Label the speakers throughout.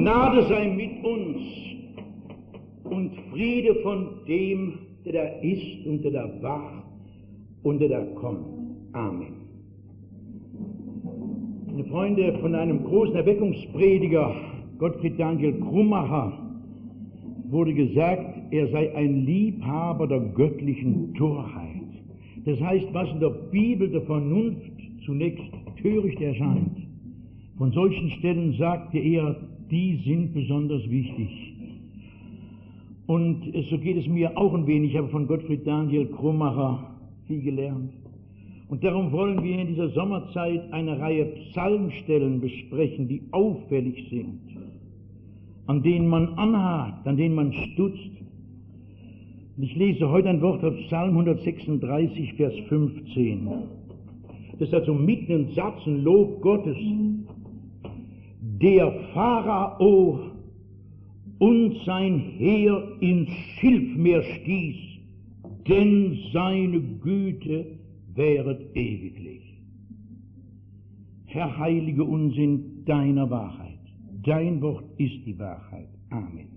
Speaker 1: Gnade sei mit uns und Friede von dem, der da ist und der da war und der da kommt. Amen. Meine Freunde, von einem großen Erweckungsprediger, Gottfried Daniel Krummacher, wurde gesagt, er sei ein Liebhaber der göttlichen Torheit. Das heißt, was in der Bibel der Vernunft zunächst töricht erscheint, von solchen Stellen sagte er, die sind besonders wichtig. Und so geht es mir auch ein wenig. Ich habe von Gottfried Daniel Krummacher viel gelernt. Und darum wollen wir in dieser Sommerzeit eine Reihe Psalmstellen besprechen, die auffällig sind, an denen man anhakt, an denen man stutzt. Und ich lese heute ein Wort aus Psalm 136, Vers 15. Das ist also mitten im Satz ein Lob Gottes. Der Pharao und sein Heer ins Schilfmeer stieß, denn seine Güte wäret ewiglich. Herr, heilige uns in deiner Wahrheit. Dein Wort ist die Wahrheit. Amen.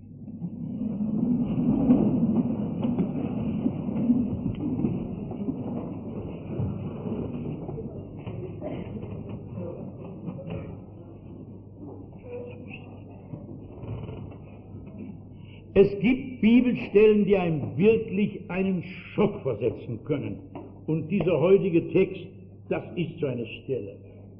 Speaker 1: Es gibt Bibelstellen, die einem wirklich einen Schock versetzen können. Und dieser heutige Text, das ist so eine Stelle.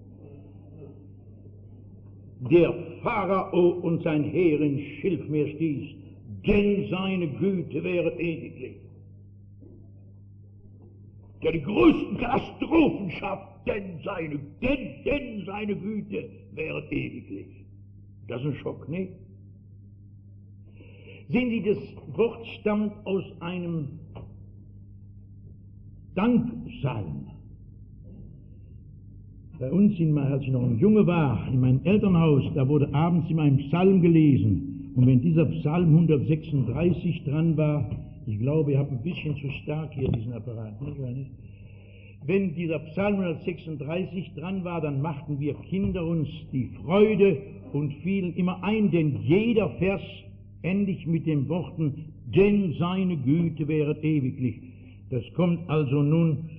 Speaker 1: Der Pharao und sein Heer ins Schilfmeer stieß, denn seine Güte wäre ewiglich. Der die größten Katastrophen schafft, denn seine Güte wäre ewiglich. Das ist ein Schock, nicht? Sehen Sie, das Wort stammt aus einem Dankpsalm. Bei uns, als ich noch ein Junge war, in meinem Elternhaus, da wurde abends immer ein Psalm gelesen. Und wenn dieser Psalm 136 dran war, ich glaube, ihr habt ein bisschen zu stark hier diesen Apparat, nicht? Wenn dieser Psalm 136 dran war, dann machten wir Kinder uns die Freude und fielen immer ein, denn jeder Vers endlich mit den Worten, denn seine Güte wäret ewiglich. Das kommt also nun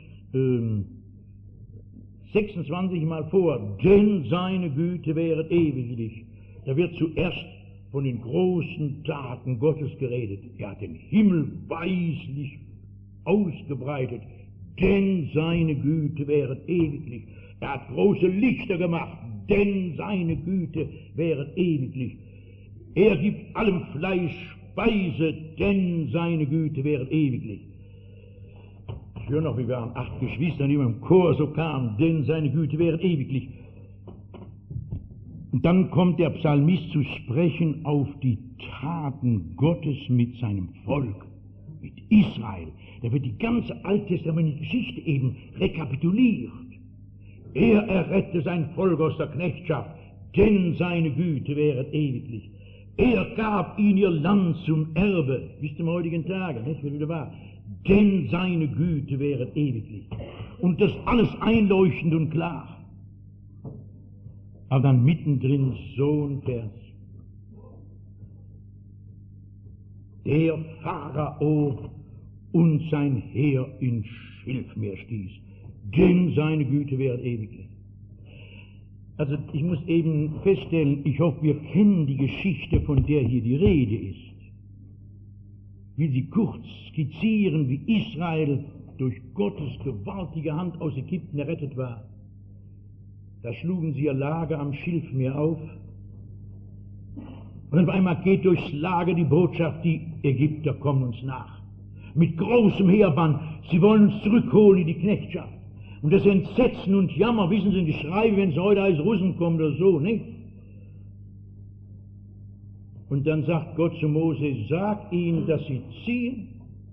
Speaker 1: 26 Mal vor, denn seine Güte wäret ewiglich. Da wird zuerst von den großen Taten Gottes geredet. Er hat den Himmel weislich ausgebreitet, denn seine Güte wäret ewiglich. Er hat große Lichter gemacht, denn seine Güte wäret ewiglich. Er gibt allem Fleisch Speise, denn seine Güte wäret ewiglich. Ich höre noch, wie wir an 8 Geschwistern, die im Chor so kamen, denn seine Güte wäret ewiglich. Und dann kommt der Psalmist zu sprechen auf die Taten Gottes mit seinem Volk, mit Israel. Da wird die ganze alttestamentliche Geschichte eben rekapituliert. Er errette sein Volk aus der Knechtschaft, denn seine Güte wäret ewiglich. Er gab ihnen ihr Land zum Erbe, bis zum heutigen Tage, nicht, wie wieder war. Denn seine Güte wäret ewiglich. Und das alles einleuchtend und klar. Aber dann mittendrin so ein Vers. Der Pharao und sein Heer ins Schilfmeer stieß, denn seine Güte wäret ewiglich. Also ich muss eben feststellen, ich hoffe, wir kennen die Geschichte, von der hier die Rede ist. Will sie kurz skizzieren, wie Israel durch Gottes gewaltige Hand aus Ägypten errettet war. Da schlugen sie ihr Lager am Schilfmeer auf. Und auf einmal geht durchs Lager die Botschaft, die Ägypter kommen uns nach. Mit großem Heerband, sie wollen uns zurückholen in die Knechtschaft. Und das Entsetzen und Jammer, wissen Sie, ein Geschrei, wenn es heute als Russen kommt oder so, nicht? Und dann sagt Gott zu Mose, sag ihnen, dass sie ziehen.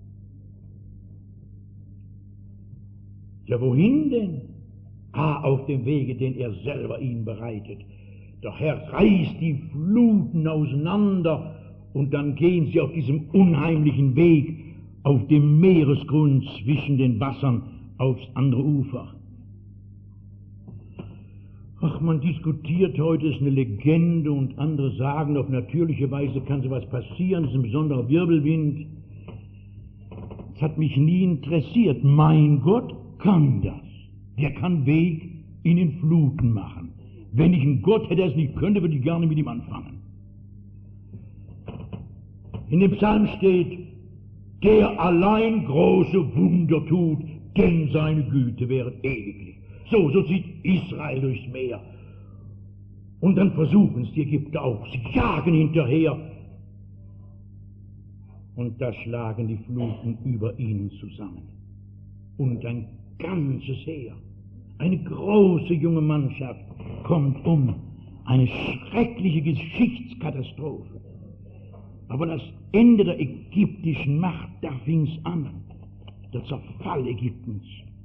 Speaker 1: Ja, wohin denn? Auf dem Wege, den er selber ihnen bereitet. Der Herr reißt die Fluten auseinander und dann gehen sie auf diesem unheimlichen Weg auf dem Meeresgrund zwischen den Wassern aufs andere Ufer. Ach, man diskutiert heute, ist eine Legende und andere sagen, auf natürliche Weise kann sowas passieren, es ist ein besonderer Wirbelwind. Das hat mich nie interessiert. Mein Gott kann das. Der kann Weg in den Fluten machen. Wenn ich einen Gott hätte, der es nicht könnte, würde ich gerne mit ihm anfangen. In dem Psalm steht, der allein große Wunder tut, denn seine Güte wäret ewiglich. So zieht Israel durchs Meer. Und dann versuchen es die Ägypter auch. Sie jagen hinterher. Und da schlagen die Fluten über ihnen zusammen. Und ein ganzes Heer, eine große junge Mannschaft kommt um. Eine schreckliche Geschichtskatastrophe. Aber das Ende der ägyptischen Macht, da fing es an. Der Zerfall Ägyptens.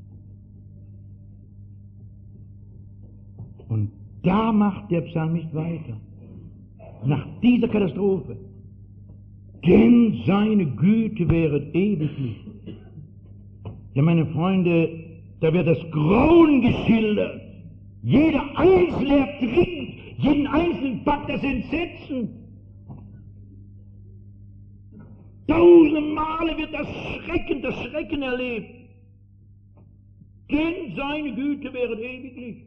Speaker 1: Und da macht der Psalmist weiter. Nach dieser Katastrophe. Denn seine Güte wäret ewiglich. Ja, meine Freunde, da wird das Grauen geschildert. Jeder Einzelne ertrinkt, jeden Einzelnen packt das Entsetzen. Tausende Male wird das Schrecken erlebt. Denn seine Güte wäret ewiglich.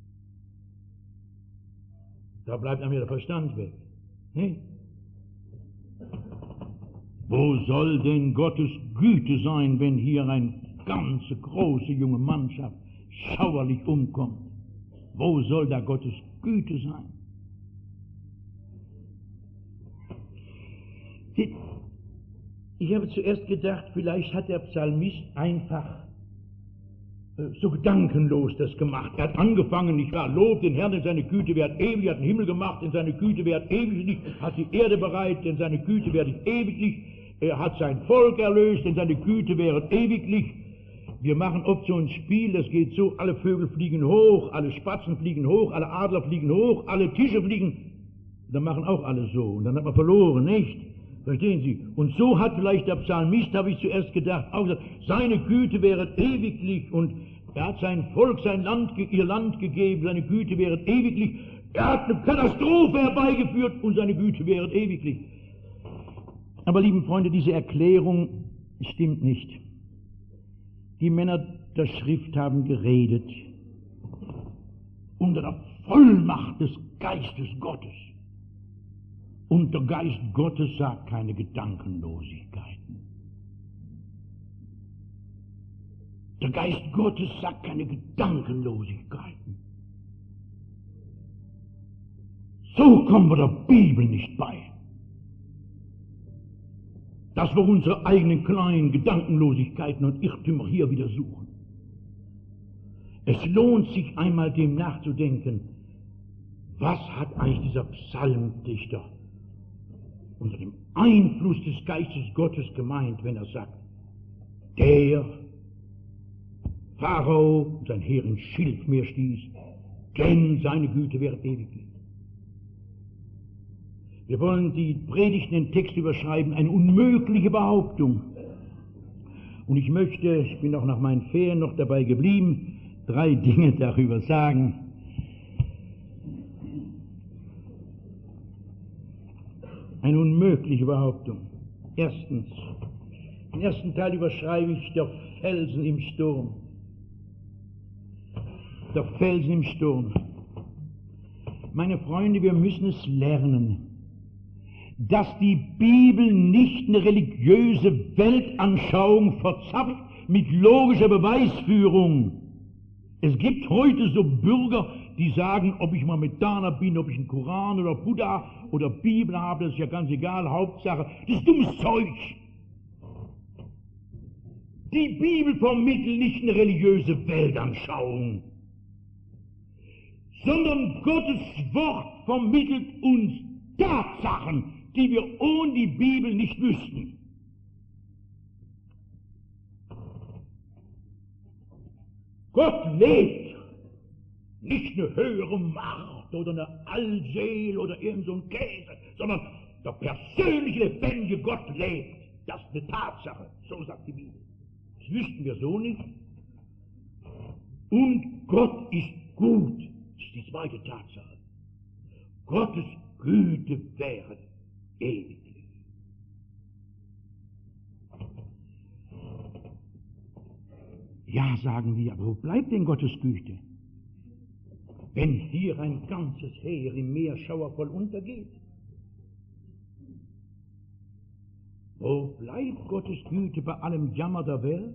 Speaker 1: Da bleibt einem der Verstand weg. Nee? Wo soll denn Gottes Güte sein, wenn hier eine ganze große junge Mannschaft schauerlich umkommt? Wo soll da Gottes Güte sein? Ich habe zuerst gedacht, vielleicht hat der Psalmist einfach so gedankenlos das gemacht. Er hat angefangen, nicht wahr, Lob den Herrn, denn seine Güte währt ewig, hat den Himmel gemacht, denn seine Güte währt ewiglich, hat die Erde bereit, denn seine Güte währt ewiglich, er hat sein Volk erlöst, denn seine Güte währt ewiglich. Wir machen oft so ein Spiel, das geht so, alle Vögel fliegen hoch, alle Spatzen fliegen hoch, alle Adler fliegen hoch, alle Tische fliegen, dann machen auch alle so, und dann hat man verloren, nicht? Verstehen Sie? Und so hat vielleicht der Psalmist, habe ich zuerst gedacht, auch gesagt, seine Güte wäre ewiglich und er hat sein Volk, ihr Land gegeben, seine Güte wäre ewiglich. Er hat eine Katastrophe herbeigeführt und seine Güte wäre ewiglich. Aber, lieben Freunde, diese Erklärung stimmt nicht. Die Männer der Schrift haben geredet unter der Vollmacht des Geistes Gottes. Und der Geist Gottes sagt keine Gedankenlosigkeiten. Der Geist Gottes sagt keine Gedankenlosigkeiten. So kommen wir der Bibel nicht bei. Dass wir unsere eigenen kleinen Gedankenlosigkeiten und Irrtümer hier wieder suchen. Es lohnt sich einmal dem nachzudenken, was hat eigentlich dieser Psalmdichter unter dem Einfluss des Geistes Gottes gemeint, wenn er sagt, der Pharao und sein Heer ins Schilfmeer stieß, denn seine Güte wäre ewiglich. Wir wollen die Predigt in den Text überschreiben, eine unmögliche Behauptung. Und ich bin auch nach meinen Ferien noch dabei geblieben, 3 Dinge darüber sagen. Eine unmögliche Behauptung. Erstens, den ersten Teil überschreibe ich der Felsen im Sturm. Der Felsen im Sturm. Meine Freunde, wir müssen es lernen, dass die Bibel nicht eine religiöse Weltanschauung verzapft mit logischer Beweisführung. Es gibt heute so Bürger, die sagen, ob ich Mohammedaner bin, ob ich einen Koran oder Buddha oder Bibel habe, das ist ja ganz egal, Hauptsache, das ist dummes Zeug. Die Bibel vermittelt nicht eine religiöse Weltanschauung, sondern Gottes Wort vermittelt uns Tatsachen, die wir ohne die Bibel nicht wüssten. Gott lebt. Nicht eine höhere Macht oder eine Allseel oder irgend so ein Käse, sondern der persönliche, lebendige Gott lebt. Das ist eine Tatsache, so sagt die Bibel. Das wüssten wir so nicht. Und Gott ist gut. ist die zweite Tatsache. Gottes Güte wäre ewiglich. Ja, sagen wir, aber wo bleibt denn Gottes Güte? Wenn hier ein ganzes Heer im Meer schauervoll untergeht. Wo bleibt Gottes Güte bei allem Jammer der Welt?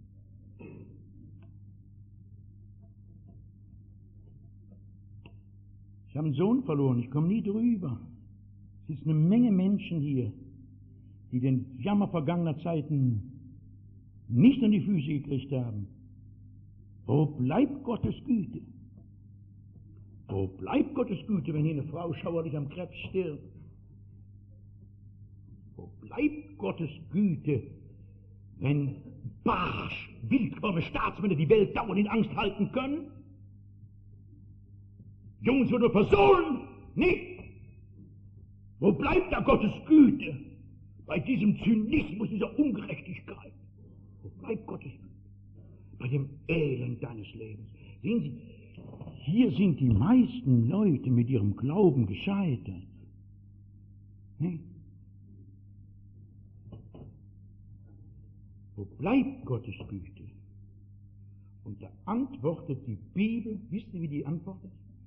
Speaker 1: Ich habe einen Sohn verloren, ich komme nie drüber. Es ist eine Menge Menschen hier, die den Jammer vergangener Zeiten nicht an die Füße gekriegt haben. Wo bleibt Gottes Güte? Wo bleibt Gottes Güte, wenn hier eine Frau schauerlich am Krebs stirbt? Wo bleibt Gottes Güte, wenn barsch, willkommene Staatsmänner die Welt dauernd in Angst halten können? Jungs oder Personen, nicht? Wo bleibt da Gottes Güte bei diesem Zynismus, dieser Ungerechtigkeit? Wo bleibt Gottes Güte? Bei dem Elend deines Lebens. Sehen Sie, hier sind die meisten Leute mit ihrem Glauben gescheitert. Nicht? Wo bleibt Gottes Güte? Und da antwortet die Bibel, wisst ihr, wie die antwortet?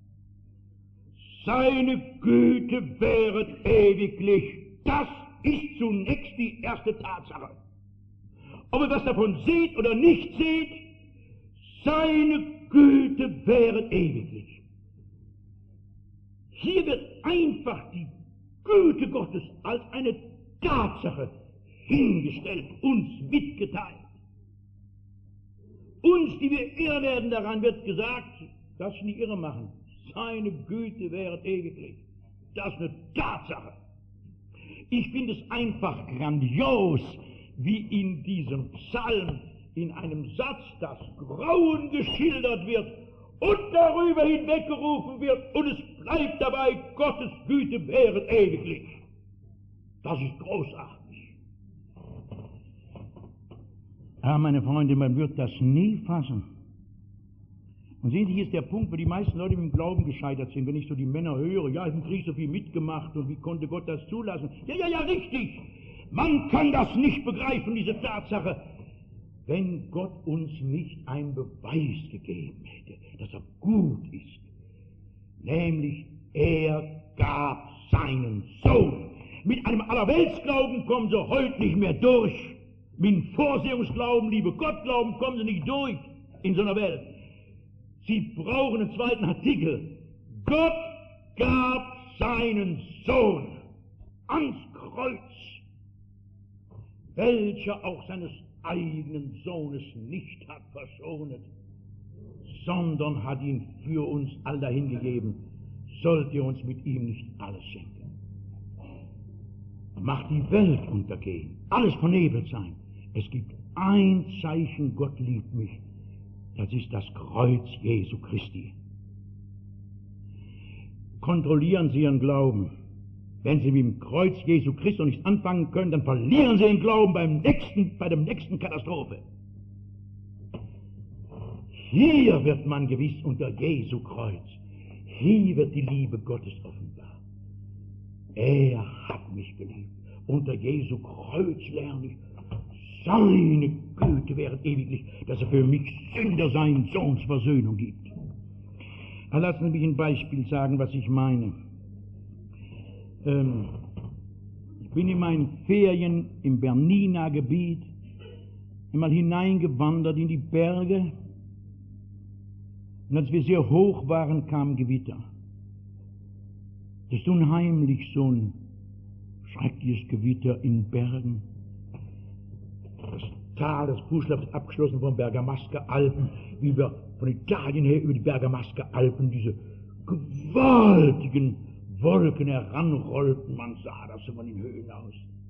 Speaker 1: Seine Güte wäret ewiglich. Das ist zunächst die erste Tatsache. Ob ihr was davon seht oder nicht seht, seine Güte wäret ewiglich. Hier wird einfach die Güte Gottes als eine Tatsache hingestellt, uns mitgeteilt. Uns, die wir irre werden daran, wird gesagt, dass wir nicht irre machen. Seine Güte wäret ewiglich. Das ist eine Tatsache. Ich finde es einfach grandios, wie in diesem Psalm in einem Satz das Grauen geschildert wird und darüber hinweggerufen wird und es bleibt dabei, Gottes Güte wäret ewiglich. Das ist großartig. Ja, meine Freunde, man wird das nie fassen. Und sehen Sie, hier ist der Punkt, wo die meisten Leute mit dem Glauben gescheitert sind. Wenn ich so die Männer höre, ja, ich habe im Krieg so viel mitgemacht und wie konnte Gott das zulassen? Ja, richtig. Man kann das nicht begreifen, diese Tatsache, wenn Gott uns nicht einen Beweis gegeben hätte, dass er gut ist. Nämlich, er gab seinen Sohn. Mit einem Allerweltsglauben kommen sie heute nicht mehr durch. Mit dem Vorsehungsglauben, liebe Gottglauben, kommen sie nicht durch in so einer Welt. Sie brauchen einen zweiten Artikel. Gott gab seinen Sohn ans Kreuz, welcher auch seines eigenen Sohnes nicht hat verschonet, sondern hat ihn für uns all dahin gegeben. Sollt ihr uns mit ihm nicht alles schenken? Macht die Welt untergehen, alles vernebelt sein. Es gibt ein Zeichen, Gott liebt mich. Das ist das Kreuz Jesu Christi. Kontrollieren Sie Ihren Glauben. Wenn Sie mit dem Kreuz Jesu Christi nichts anfangen können, dann verlieren Sie den Glauben bei der nächsten Katastrophe. Hier wird man gewiss unter Jesu Kreuz. Hier wird die Liebe Gottes offenbar. Er hat mich geliebt. Unter Jesu Kreuz lerne ich, seine Güte wäre ewiglich, dass er für mich Sünder seinen Sohns Versöhnung gibt. Lassen Sie mich ein Beispiel sagen, was ich meine. Ich bin in meinen Ferien im Bernina Gebiet einmal hineingewandert in die Berge. Und als wir sehr hoch waren, kam Gewitter. Das ist unheimlich, so ein schreckliches Gewitter in Bergen. Das Tal, das Fußschlag ist abgeschlossen von Bergamasca Alpen, wie wir von Italien her über die Bergamasca Alpen diese gewaltigen Wolken heranrollten. Man sah das von den Höhen aus.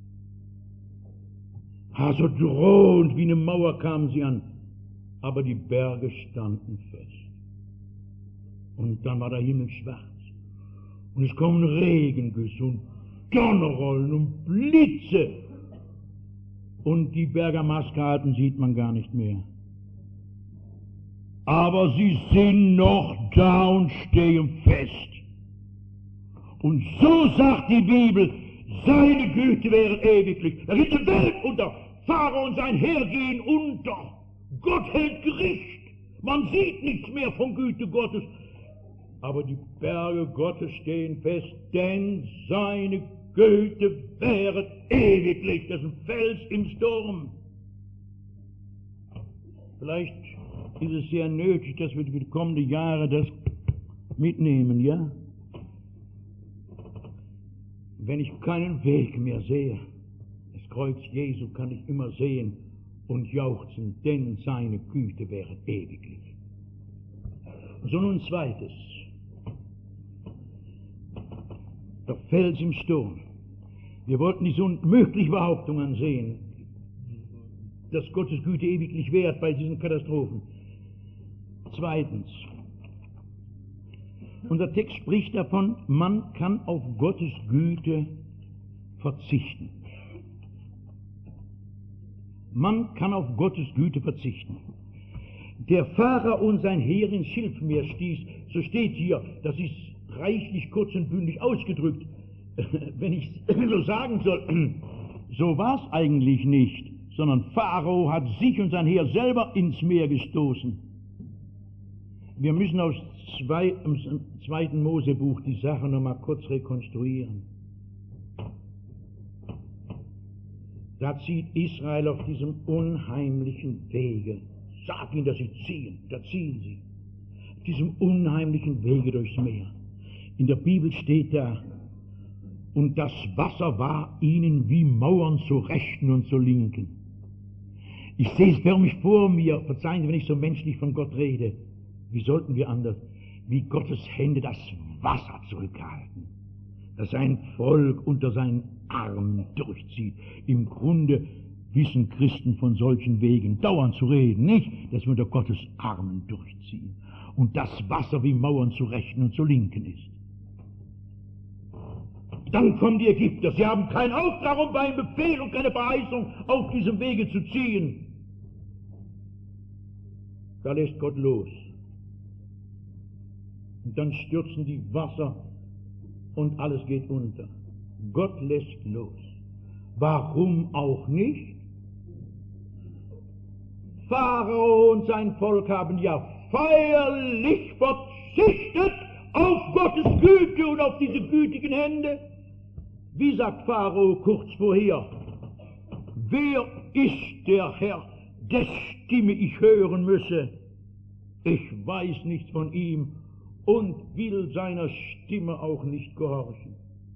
Speaker 1: So drohend wie eine Mauer kamen sie an, aber die Berge standen fest. Und dann war der Himmel schwarz. Und es kommen Regengüsse und Donnerrollen und Blitze. Und die Bergamasca-Alpen sieht man gar nicht mehr. aber sie sind noch da und stehen fest. Und so sagt die Bibel, seine Güte wäre ewiglich. Da geht die Welt unter, Pharao und sein Heer gehen unter. Gott hält Gericht. Man sieht nichts mehr von Güte Gottes. Aber die Berge Gottes stehen fest, denn seine Güte wäre ewiglich. Das ist ein Fels im Sturm. Vielleicht ist es sehr nötig, dass wir für die kommenden Jahre das mitnehmen, ja? Wenn ich keinen Weg mehr sehe, das Kreuz Jesu kann ich immer sehen und jauchzen, denn seine Güte wäre ewiglich. So nun zweites. Der Fels im Sturm. Wir wollten diese unmögliche Behauptung ansehen, dass Gottes Güte ewiglich währt bei diesen Katastrophen. Zweitens. Unser Text spricht davon, man kann auf Gottes Güte verzichten. Man kann auf Gottes Güte verzichten. Der Pharao und sein Heer ins Schilfmeer stieß, so steht hier, das ist reichlich kurz und bündig ausgedrückt. Wenn ich so sagen soll, so war es eigentlich nicht, sondern Pharao hat sich und sein Heer selber ins Meer gestoßen. Wir müssen aus im 2. Mosebuch die Sache noch mal kurz rekonstruieren. Da zieht Israel auf diesem unheimlichen Wege. Sag ihnen, dass sie ziehen. Da ziehen sie. Auf diesem unheimlichen Wege durchs Meer. In der Bibel steht da, und das Wasser war ihnen wie Mauern zur Rechten und zur Linken. Ich sehe es förmlich vor mir, verzeihen Sie, wenn ich so menschlich von Gott rede. Wie sollten wir anders? Wie Gottes Hände das Wasser zurückhalten, das sein Volk unter seinen Armen durchzieht. Im Grunde wissen Christen von solchen Wegen dauernd zu reden, nicht, dass wir unter Gottes Armen durchziehen und das Wasser wie Mauern zu Rechten und zu Linken ist. Dann kommen die Ägypter, sie haben keinen Auftrag und keinen Befehl und keine Verheißung, auf diesem Wege zu ziehen. Da lässt Gott los. Und dann stürzen die Wasser und alles geht unter. Gott lässt los. Warum auch nicht? Pharao und sein Volk haben ja feierlich verzichtet auf Gottes Güte und auf diese gütigen Hände. Wie sagt Pharao kurz vorher? Wer ist der Herr, dessen Stimme ich hören müsse? Ich weiß nichts von ihm und will seiner Stimme auch nicht gehorchen.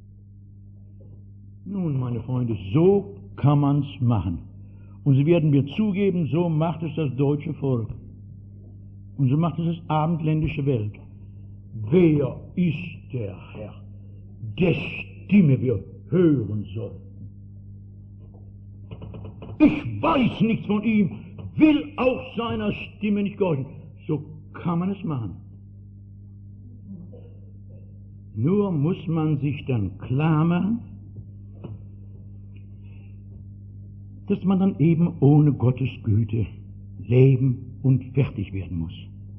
Speaker 1: Nun, meine Freunde, so kann man's machen. Und Sie werden mir zugeben, so macht es das deutsche Volk. Und so macht es das abendländische Welt. Wer ist der Herr, dessen Stimme wir hören sollten? Ich weiß nichts von ihm, will auch seiner Stimme nicht gehorchen. So kann man es machen. Nur muss man sich dann klar machen, dass man dann eben ohne Gottes Güte leben und fertig werden muss.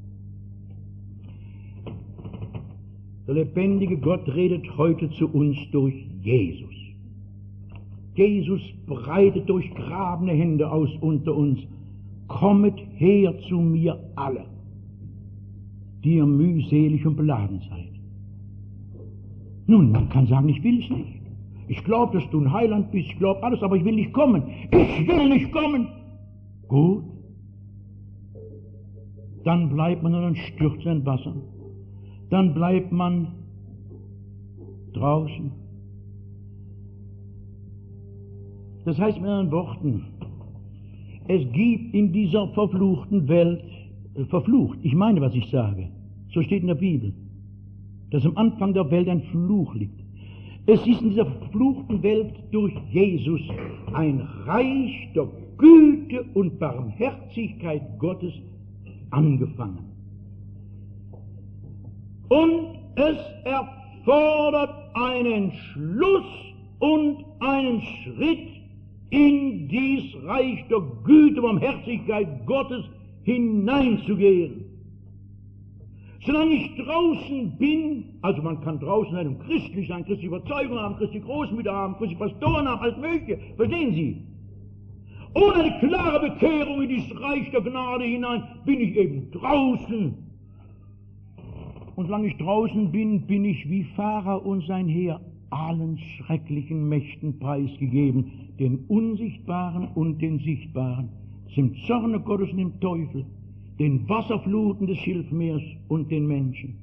Speaker 1: Der lebendige Gott redet heute zu uns durch Jesus. Jesus breitet durchgrabene Hände aus unter uns. Kommet her zu mir alle, die ihr mühselig und beladen seid. Nun, man kann sagen, ich will es nicht. Ich glaube, dass du ein Heiland bist, ich glaube alles, aber ich will nicht kommen. Ich will nicht kommen. Gut. Dann bleibt man in einem stürzenden Wasser. Dann bleibt man draußen. Das heißt mit anderen Worten, es gibt in dieser verfluchten Welt, verflucht, ich meine, was ich sage, so steht in der Bibel, dass am Anfang der Welt ein Fluch liegt. Es ist in dieser verfluchten Welt durch Jesus ein Reich der Güte und Barmherzigkeit Gottes angefangen. Und es erfordert einen Schluss und einen Schritt in dies Reich der Güte und Barmherzigkeit Gottes hineinzugehen. Solange ich draußen bin, also man kann draußen einem christlich sein, christliche Überzeugung haben, christliche Großmütter haben, christliche Pastoren haben, alles Mögliche, verstehen Sie? Ohne eine klare Bekehrung in dieses Reich der Gnade hinein bin ich eben draußen. Und solange ich draußen bin, bin ich wie Pharao und sein Heer allen schrecklichen Mächten preisgegeben, den Unsichtbaren und den Sichtbaren, dem Zorne Gottes und dem Teufel, den Wasserfluten des Schilfmeers und den Menschen.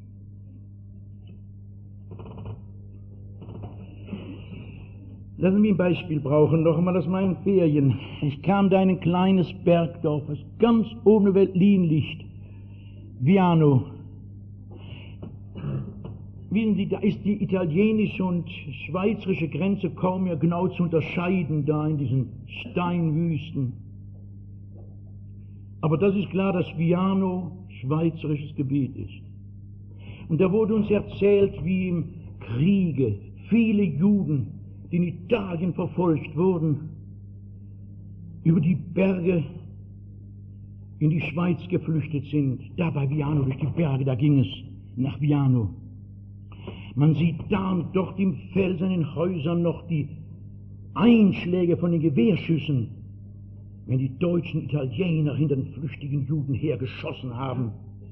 Speaker 1: Lassen Sie mich ein Beispiel brauchen, noch einmal aus meinen Ferien. Ich kam da in ein kleines Bergdorf, das ganz oben der Veltlin liegt, Viano. Wissen Sie, da ist die italienische und schweizerische Grenze kaum mehr genau zu unterscheiden, da in diesen Steinwüsten. Aber das ist klar, dass Viano schweizerisches Gebiet ist. Und da wurde uns erzählt, wie im Kriege viele Juden, die in Italien verfolgt wurden, über die Berge in die Schweiz geflüchtet sind. Da bei Viano, durch die Berge, da ging es nach Viano. Man sieht da und dort im Fels an den Häusern noch die Einschläge von den Gewehrschüssen, wenn die deutschen Italiener hinter den flüchtigen Juden hergeschossen haben.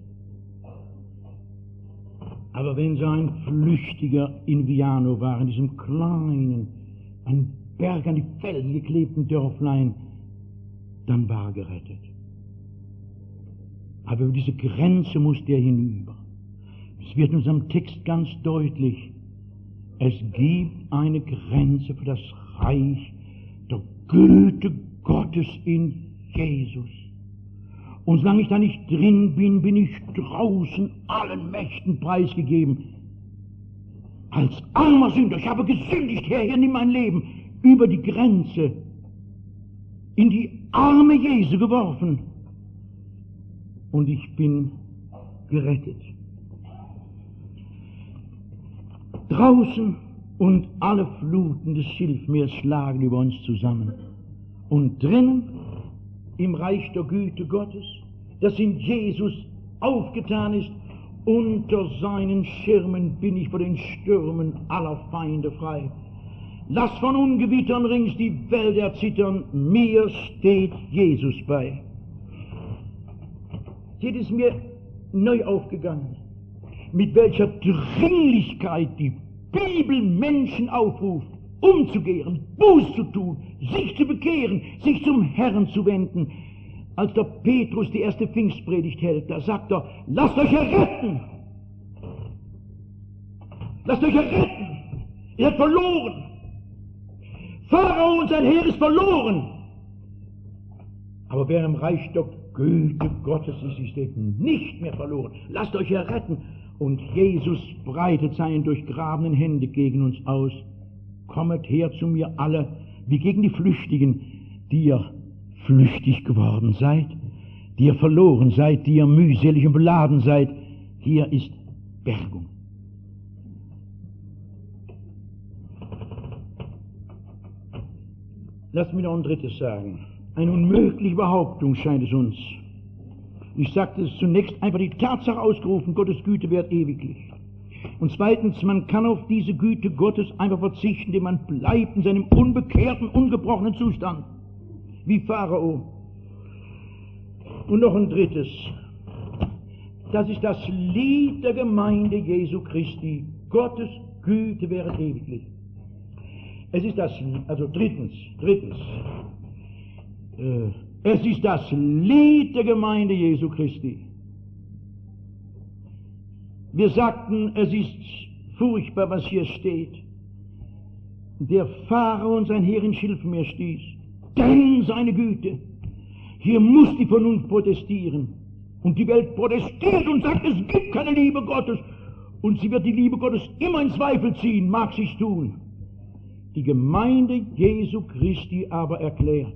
Speaker 1: Aber wenn so ein Flüchtiger in Viano war, in diesem kleinen, an Berg, an die Felsen geklebten Dörflein, dann war er gerettet. Aber über diese Grenze musste er hinüber. Es wird in unserem Text ganz deutlich, es gibt eine Grenze für das Reich der Güte Gottes in Jesus. Und solange ich da nicht drin bin, bin ich draußen allen Mächten preisgegeben. Als armer Sünder, ich habe gesündigt, Herr, hier nimm mein Leben, über die Grenze in die Arme Jesu geworfen. Und ich bin gerettet. Draußen und alle Fluten des Schilfmeers schlagen über uns zusammen. Und drinnen, im Reich der Güte Gottes, das in Jesus aufgetan ist, unter seinen Schirmen bin ich vor den Stürmen aller Feinde frei. Lass von Ungewittern rings die Welt erzittern, mir steht Jesus bei. Jetzt ist mir neu aufgegangen, mit welcher Dringlichkeit die Bibel Menschen aufruft, umzukehren, Buß zu tun, sich zu bekehren, sich zum Herrn zu wenden. Als der Petrus die erste Pfingstpredigt hält, da sagt er, lasst euch erretten! Lasst euch erretten! Ihr seid verloren! Pharao und sein Heer ist verloren! Aber wer im Reich der Güte Gottes ist eben nicht mehr verloren. Lasst euch erretten! Und Jesus breitet seine durchgrabenen Hände gegen uns aus. Kommet her zu mir alle, wie gegen die Flüchtigen, die ihr flüchtig geworden seid, die ihr verloren seid, die ihr mühselig und beladen seid. Hier ist Bergung. Lass mich noch ein drittes sagen. Eine unmögliche Behauptung scheint es uns. Ich sagte es zunächst einfach die Tatsache ausgerufen, Gottes Güte währt ewiglich. Und zweitens, man kann auf diese Güte Gottes einfach verzichten, indem man bleibt in seinem unbekehrten, ungebrochenen Zustand, wie Pharao. Und noch ein drittes, das ist das Lied der Gemeinde Jesu Christi, Gottes Güte währet ewiglich. Es ist das, also drittens, es ist das Lied der Gemeinde Jesu Christi. Wir sagten, es ist furchtbar, was hier steht. Der Pharao und sein Heer in Schilfmeer stieß, denn seine Güte. Hier muss die Vernunft protestieren. Und die Welt protestiert und sagt, es gibt keine Liebe Gottes. Und sie wird die Liebe Gottes immer in Zweifel ziehen, mag sie's tun. Die Gemeinde Jesu Christi aber erklärt,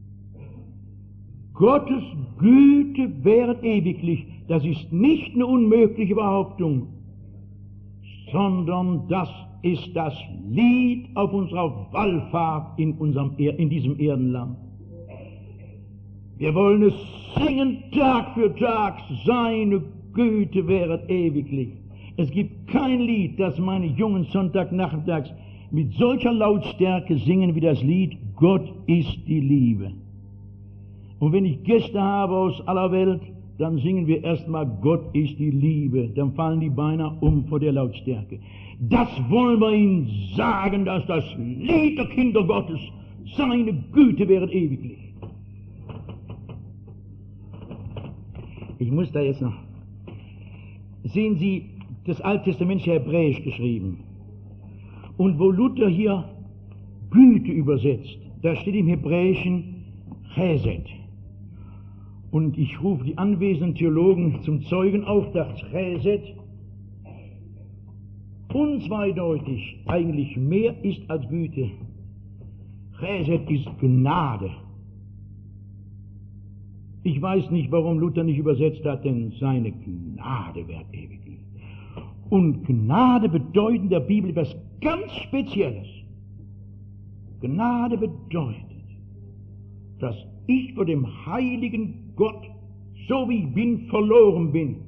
Speaker 1: Gottes Güte währet ewiglich. Das ist nicht eine unmögliche Behauptung, sondern das ist das Lied auf unserer Wallfahrt in diesem Erdenland. Wir wollen es singen Tag für Tag, seine Güte wäret ewiglich. Es gibt kein Lied, das meine Jungen Sonntagnachmittags mit solcher Lautstärke singen wie das Lied Gott ist die Liebe. Und wenn ich Gäste habe aus aller Welt, dann singen wir erstmal Gott ist die Liebe. Dann fallen die beinahe um vor der Lautstärke. Das wollen wir ihnen sagen, dass das Lied der Kinder Gottes, seine Güte wäret ewiglich. Ich muss da jetzt noch. Sehen Sie, das Alte Testament ist ja hebräisch geschrieben. Und wo Luther hier Güte übersetzt, da steht im Hebräischen Chesed. Und ich rufe die anwesenden Theologen zum Zeugen auf, dass Chesed unzweideutig eigentlich mehr ist als Güte. Chesed ist Gnade. Ich weiß nicht, warum Luther nicht übersetzt hat, denn seine Gnade währt ewiglich. Und Gnade bedeutet in der Bibel etwas ganz Spezielles. Gnade bedeutet, dass ich vor dem heiligen Gott, so wie ich bin, verloren bin.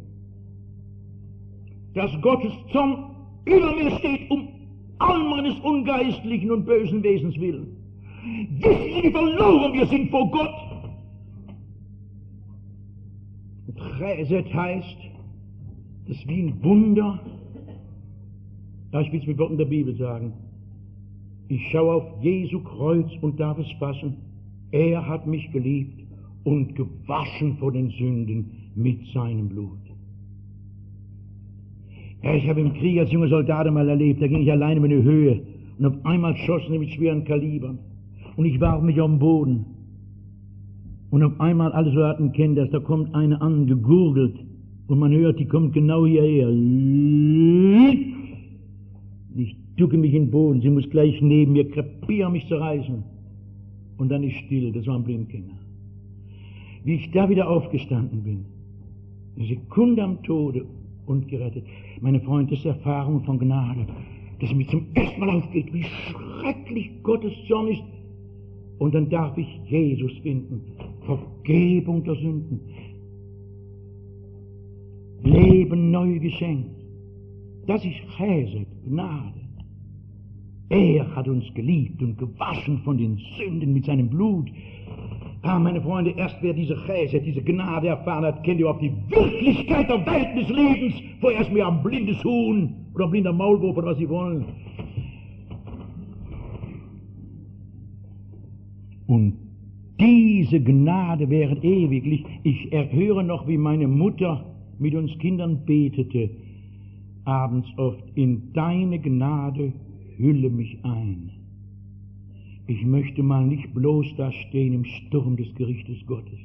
Speaker 1: Dass Gottes Zorn über mir steht, um all meines ungeistlichen und bösen Wesens willen. Wissen Sie, wie verloren wir sind vor Gott? Chesed heißt, das ist wie ein Wunder. Ja, ich will es mit Worten der Bibel sagen. Ich schaue auf Jesu Kreuz und darf es fassen. Er hat mich geliebt und gewaschen vor den Sünden mit seinem Blut. Ja, ich habe im Krieg als junger Soldat einmal erlebt, da ging ich alleine in die Höhe und auf einmal schossen sie mit schweren Kalibern und ich warf mich auf den Boden. Und auf einmal, alle Soldaten kennen das, da kommt eine an, gegurgelt und man hört, die kommt genau hierher. Ich ducke mich in den Boden, sie muss gleich neben mir krepieren, mich zu reißen. Und dann ist still, das waren Blimkinder. Wie ich da wieder aufgestanden bin, eine Sekunde am Tode und gerettet. Meine Freunde, das ist Erfahrung von Gnade, dass mir zum ersten Mal aufgeht, wie schrecklich Gottes Zorn ist. Und dann darf ich Jesus finden, Vergebung der Sünden, Leben neu geschenkt. Das ist Chesed, Gnade. Er hat uns geliebt und gewaschen von den Sünden mit seinem Blut. Ah, meine Freunde, erst wer diese Chesed, diese Gnade erfahren hat, kennt überhaupt die Wirklichkeit der Welt des Lebens. Vorher ist mir ein blindes Huhn oder ein blinder Maulwurf oder was Sie wollen. Und diese Gnade wäret ewiglich. Ich erhöre noch, wie meine Mutter mit uns Kindern betete, abends oft, in deine Gnade hülle mich ein. Ich möchte mal nicht bloß da stehen im Sturm des Gerichtes Gottes.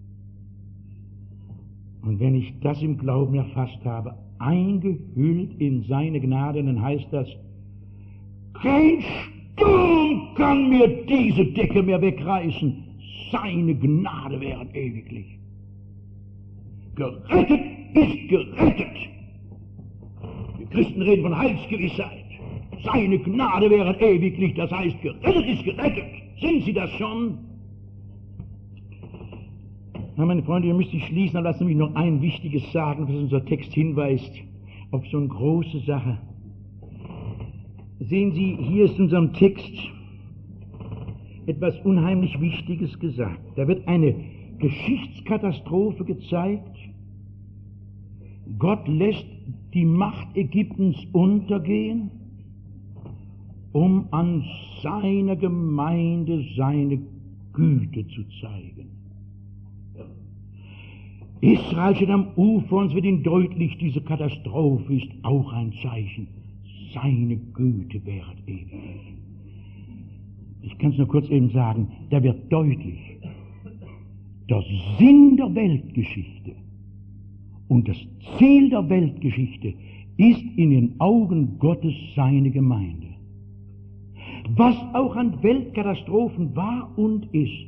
Speaker 1: Und wenn ich das im Glauben erfasst habe, eingehüllt in seine Gnade, dann heißt das, kein Sturm kann mir diese Decke mehr wegreißen. Seine Gnade währet ewiglich. Gerettet ist gerettet. Die Christen reden von Heilsgewissheit. Seine Gnade währet ewiglich, das heißt, gerettet ist gerettet. Sind Sie das schon? Na, meine Freunde, ihr müsst sich schließen, aber lassen Sie mich noch ein Wichtiges sagen, was unser Text hinweist auf so eine große Sache. Sehen Sie, hier ist in unserem Text etwas unheimlich Wichtiges gesagt. Da wird eine Geschichtskatastrophe gezeigt. Gott lässt die Macht Ägyptens untergehen, um an seiner Gemeinde seine Güte zu zeigen. Israel steht am Ufer und es wird ihnen deutlich, diese Katastrophe ist auch ein Zeichen. Seine Güte währet ewig. Ich kann es nur kurz eben sagen, da wird deutlich, der Sinn der Weltgeschichte und das Ziel der Weltgeschichte ist in den Augen Gottes seine Gemeinde. Was auch an Weltkatastrophen war und ist,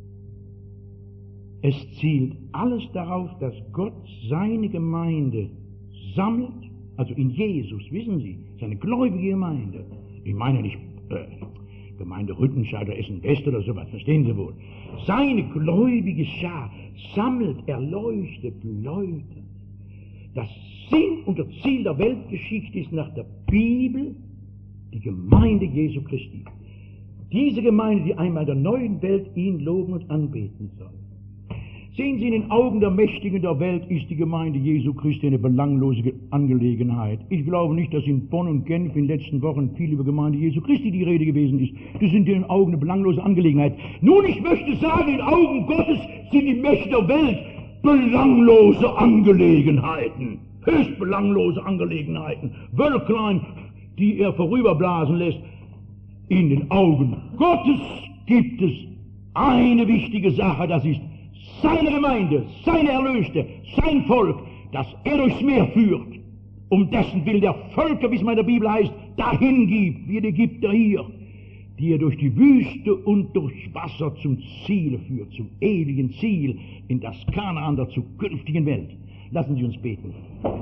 Speaker 1: es zielt alles darauf, dass Gott seine Gemeinde sammelt, also in Jesus, wissen Sie, seine gläubige Gemeinde. Ich meine nicht Gemeinde Rüttenscheid oder Essen-West oder sowas, verstehen Sie wohl. Seine gläubige Schar sammelt, erleuchtet Leute, Das Sinn und das Ziel der Weltgeschichte ist nach der Bibel die Gemeinde Jesu Christi. Diese Gemeinde, die einmal der neuen Welt ihn loben und anbeten soll. Sehen Sie, in den Augen der Mächtigen der Welt ist die Gemeinde Jesu Christi eine belanglose Angelegenheit. Ich glaube nicht, dass in Bonn und Genf in den letzten Wochen viel über Gemeinde Jesu Christi die Rede gewesen ist. Das sind in den Augen eine belanglose Angelegenheit. Nun, ich möchte sagen, in den Augen Gottes sind die Mächte der Welt belanglose Angelegenheiten. Höchst belanglose Angelegenheiten. Wölklein, die er vorüberblasen lässt. In den Augen Gottes gibt es eine wichtige Sache, das ist seine Gemeinde, seine Erlöste, sein Volk, das er durchs Meer führt, um dessen Willen der Völker, wie es in der Bibel heißt, dahin gibt, wie die Ägypter hier, die er durch die Wüste und durch Wasser zum Ziel führt, zum ewigen Ziel, in das Kanaan der zukünftigen Welt. Lassen Sie uns beten.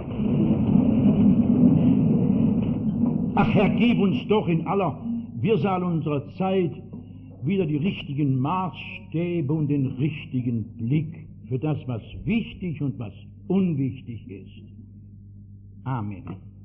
Speaker 1: Ach Herr, gib uns doch in aller Wirrsal unserer Zeit wieder die richtigen Maßstäbe und den richtigen Blick für das, was wichtig und was unwichtig ist. Amen.